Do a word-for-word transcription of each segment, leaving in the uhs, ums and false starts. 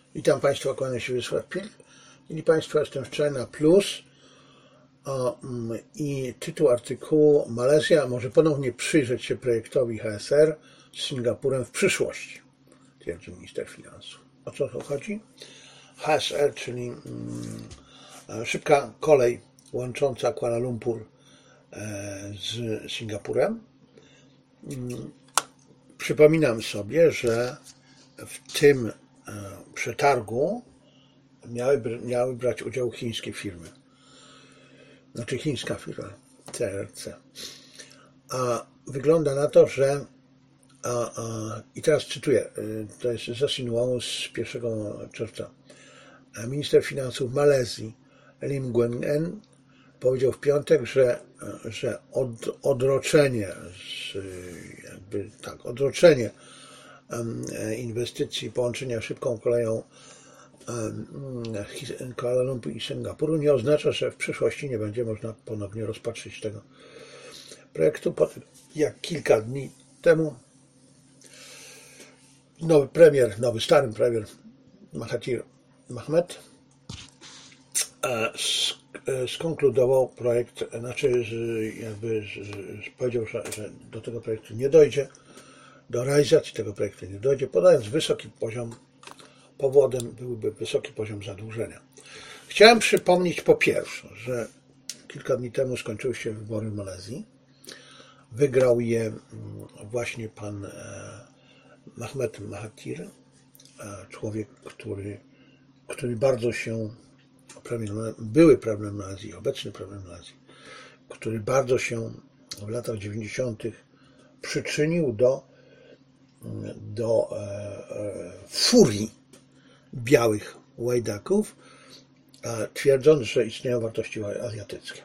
Witam Państwa, kłania się Wiesław Pilch. Mili Państwo, jestem w China Plus i tytuł artykułu: Malezja może ponownie przyjrzeć się projektowi H S R z Singapurem w przyszłości, twierdzi minister finansów. O co tu chodzi? H S R, czyli szybka kolej łącząca Kuala Lumpur z Singapurem. Przypominam sobie, że w tym przetargu miały, miały brać udział chińskie firmy, znaczy chińska firma C R C. A wygląda na to, że a, a, i teraz cytuję, to jest z Xinhua z pierwszego czerwca. Minister finansów Malezji Lim Gueng En powiedział w piątek, że, że od, odroczenie z, jakby tak, odroczenie inwestycji połączenia szybką koleją Kuala Lumpur i Singapuru nie oznacza, że w przyszłości nie będzie można ponownie rozpatrzyć tego projektu. Jak kilka dni temu nowy premier, nowy stary premier Mahathir Mohamad skonkludował projekt, znaczy jakby powiedział, że, że do tego projektu nie dojdzie, do realizacji tego projektu nie dojdzie, podając wysoki poziom, powodem byłby wysoki poziom zadłużenia. Chciałem przypomnieć po pierwsze, że kilka dni temu skończyły się wybory w Malezji. Wygrał je właśnie pan Mohamad Mahathir, człowiek, który, który bardzo się, premier, były premier Malezji, obecny premier Malezji, który bardzo się w latach dziewięćdziesiątych przyczynił do do e, e, furii białych łajdaków, e, twierdząc, że istnieją wartości azjatyckie.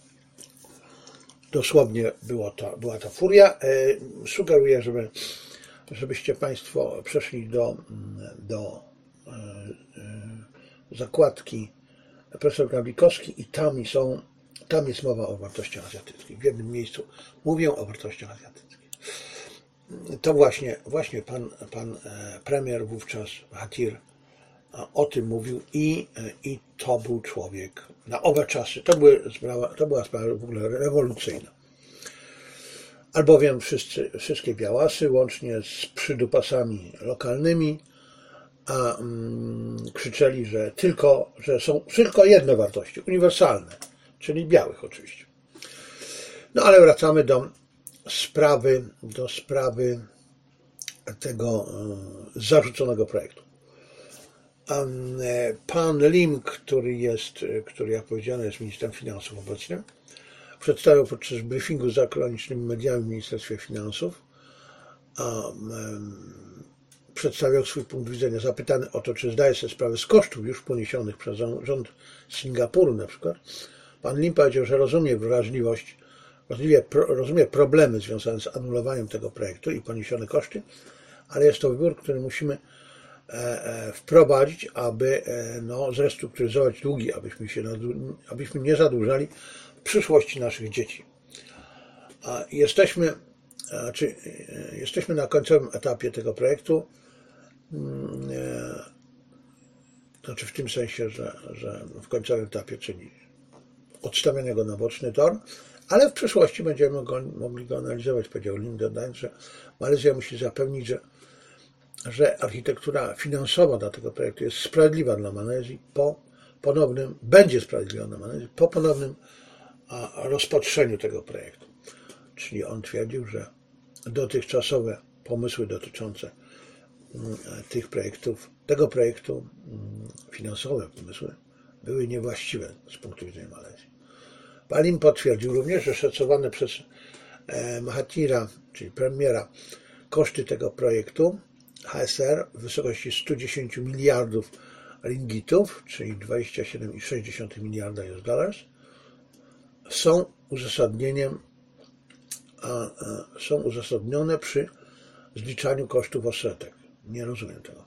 Dosłownie było to, była to furia. E, sugeruję, żeby, żebyście Państwo przeszli do, do e, e, zakładki profesor Gawlikowski i tam, są, tam jest mowa o wartościach azjatyckich. W jednym miejscu mówią o wartościach azjatyckich. To właśnie, właśnie pan, pan premier wówczas, Mahathir, o tym mówił i, i to był człowiek na owe czasy. To, były sprawa, to była sprawa w ogóle rewolucyjna. Albowiem wszyscy, wszystkie białasy, łącznie z przydupasami lokalnymi, a, mm, krzyczeli, że tylko, że są tylko jedne wartości, uniwersalne, czyli białych oczywiście. No ale wracamy do sprawy, do sprawy tego zarzuconego projektu. Pan Lim, który jest, który jak powiedziano jest ministrem finansów obecnie, przedstawił podczas briefingu z zagranicznymi mediami w Ministerstwie Finansów, a, przedstawiał swój punkt widzenia. Zapytany o to, czy zdaje sobie sprawę z kosztów już poniesionych przez rząd Singapuru na przykład, pan Lim powiedział, że rozumie wrażliwość, rozumie problemy związane z anulowaniem tego projektu i poniesione koszty, ale jest to wybór, który musimy wprowadzić, aby no, zrestrukturyzować długi, abyśmy, się, abyśmy nie zadłużali w przyszłości naszych dzieci. Jesteśmy, czy, jesteśmy na końcowym etapie tego projektu, znaczy w tym sensie, że, że w końcowym etapie, czyli odstawiania go na boczny tor, ale w przyszłości będziemy go, mogli go analizować, powiedział Lim, dodając, że Malezja musi zapewnić, że, że architektura finansowa dla tego projektu jest sprawiedliwa dla Malezji po ponownym, będzie sprawiedliwa dla Malezji po ponownym rozpatrzeniu tego projektu. Czyli on twierdził, że dotychczasowe pomysły dotyczące tych projektów, tego projektu, finansowe pomysły były niewłaściwe z punktu widzenia Malezji. Pan Lim potwierdził również, że szacowane przez Mahathira, czyli premiera, koszty tego projektu H S R w wysokości stu dziesięciu miliardów ringgitów, czyli dwadzieścia siedem przecinek sześć miliarda U S dollars, są uzasadnieniem, a, a, są uzasadnione przy zliczaniu kosztów odsetek. Nie rozumiem tego.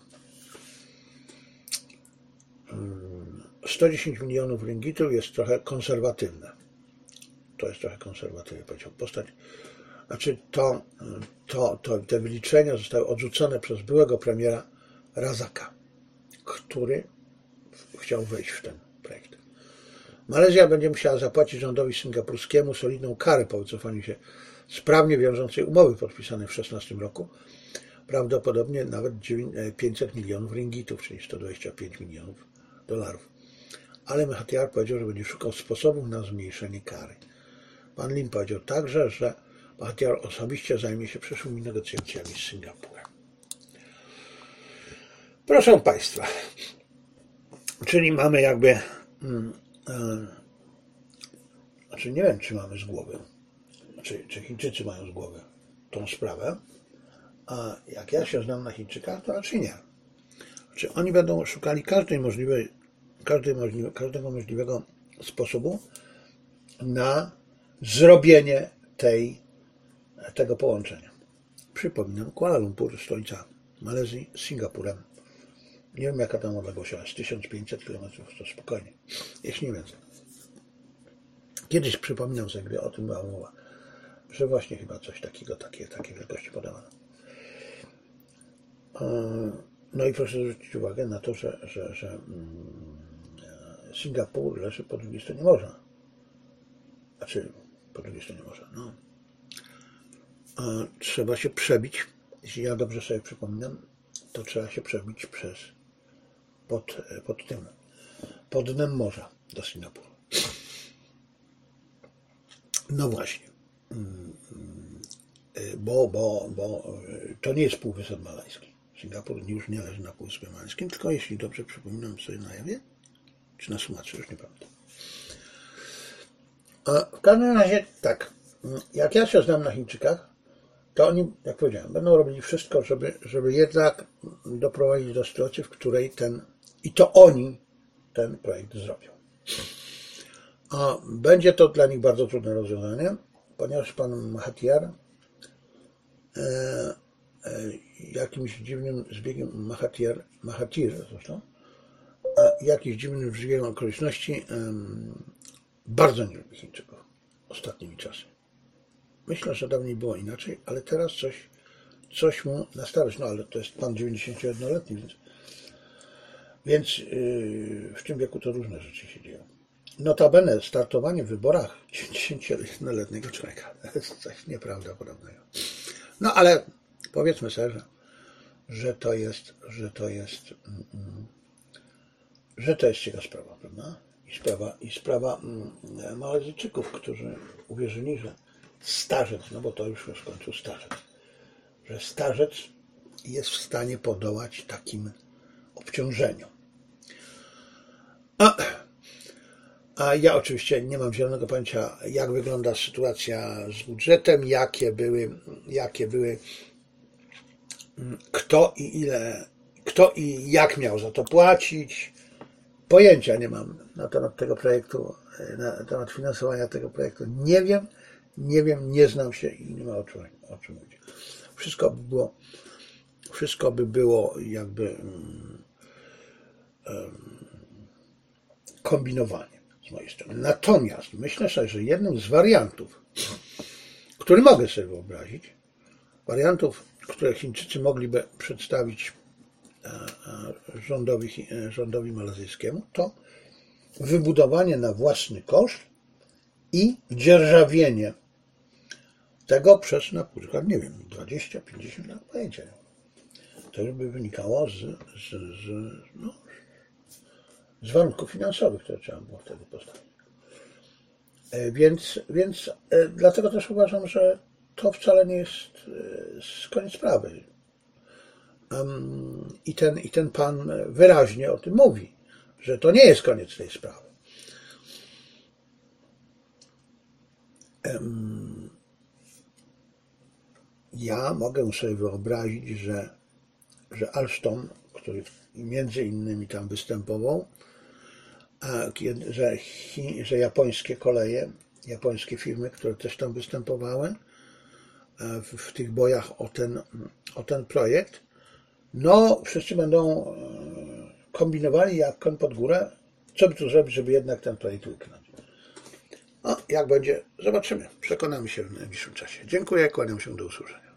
sto dziesięć milionów ringgitów jest trochę konserwatywne. To jest trochę konserwatywnie, powiedział postać. Znaczy to, to, to, te wyliczenia zostały odrzucone przez byłego premiera Razaka, który chciał wejść w ten projekt. Malezja będzie musiała zapłacić rządowi singapurskiemu solidną karę po wycofaniu się z prawnie wiążącej umowy podpisanej w szesnastym roku, prawdopodobnie nawet pięćset milionów ringgitów, czyli sto dwadzieścia pięć milionów dolarów. Ale Mahathir powiedział, że będzie szukał sposobów na zmniejszenie kary. Pan Lim powiedział także, że Mahathir osobiście zajmie się przyszłymi negocjacjami z Singapurem. Proszę Państwa, czyli mamy jakby, hmm, e, znaczy nie wiem, czy mamy z głowy, czy, czy Chińczycy mają z głowy tą sprawę, a jak ja się znam na Chińczykach, to raczej nie. Znaczy oni będą szukali każdej możliwej, każdej możliwe, każdego możliwego sposobu na zrobienie tej, tego połączenia. Przypominam, Kuala Lumpur, stolica Malezji, z Singapurem. Nie wiem, jaka tam odległość jest, tysiąc pięćset kilometrów, to spokojnie, jeśli nie więcej. Kiedyś przypominam sobie, gdy o tym była mowa, że właśnie chyba coś takiego, takie, takie wielkości podawano. No i proszę zwrócić uwagę na to, że, że, że Singapur leży po drugiej stronie morza. Znaczy, po drugiej stronie morza, no. Trzeba się przebić, jeśli ja dobrze sobie przypominam, to trzeba się przebić przez pod, pod tym, pod dnem morza do Singapuru. No właśnie, bo, bo, bo to nie jest Półwysep Malajski. Singapur już nie leży na Półwyspie Malajskim, tylko jeśli dobrze przypominam sobie na Jawie, czy na Sumatrze, już nie pamiętam. A w każdym razie tak, jak ja się znam na Chińczykach, to oni, jak powiedziałem, będą robili wszystko, żeby, żeby jednak doprowadzić do sytuacji, w której ten, i to oni ten projekt zrobią. A będzie to dla nich bardzo trudne rozwiązanie, ponieważ pan Mahathir e, e, jakimś dziwnym zbiegiem Mahathir, Mahathir zresztą, a jakimś dziwnym zbiegiem okoliczności e, bardzo nie lubi Chińczyków ostatnimi czasy. Myślę, że dawniej było inaczej, ale teraz coś, coś mu nastawić. No ale to jest pan dziewięćdziesięciojednoletni, więc, więc yy, w tym wieku to różne rzeczy się dzieją. Notabene startowanie w wyborach dziewięćdziesięciojednoletniego człowieka to jest coś nieprawdopodobnego. No ale powiedzmy sobie, że, że to jest, że to jest, mm, że to jest ciekawa sprawa, prawda? I sprawa, i sprawa mm, Malezyjczyków, którzy uwierzyli, że starzec, no bo to już w końcu starzec, że starzec jest w stanie podołać takim obciążeniom. A, a ja oczywiście nie mam zielonego pojęcia, jak wygląda sytuacja z budżetem, jakie były, jakie były, kto i ile, kto i jak miał za to płacić. Pojęcia nie mam na temat tego projektu, na temat finansowania tego projektu. Nie wiem, nie wiem, nie znam się i nie ma o czym, o czym mówić. Wszystko by było, wszystko by było jakby um, um, kombinowanie z mojej strony. Natomiast myślę sobie, że jednym z wariantów, który mogę sobie wyobrazić, wariantów, które Chińczycy mogliby przedstawić rządowi, rządowi malezyjskiemu, to wybudowanie na własny koszt i dzierżawienie tego przez na przykład, nie wiem, dwadzieścia pięćdziesiąt lat, pojęcia. To już by wynikało z, z, z, no, z warunków finansowych, które trzeba było wtedy postawić. Więc, więc dlatego też uważam, że to wcale nie jest koniec sprawy. I ten, I ten pan wyraźnie o tym mówi, że to nie jest koniec tej sprawy. Ja mogę sobie wyobrazić, że, że Alstom, który między innymi tam występował, że, że japońskie koleje, japońskie firmy, które też tam występowały w, w tych bojach o ten, o ten projekt, no wszyscy będą kombinowali jak koń pod górę, co by tu zrobić, żeby jednak ten projekt wyknąć. No, jak będzie, zobaczymy. Przekonamy się w najbliższym czasie. Dziękuję, kłaniam się, do usłyszenia.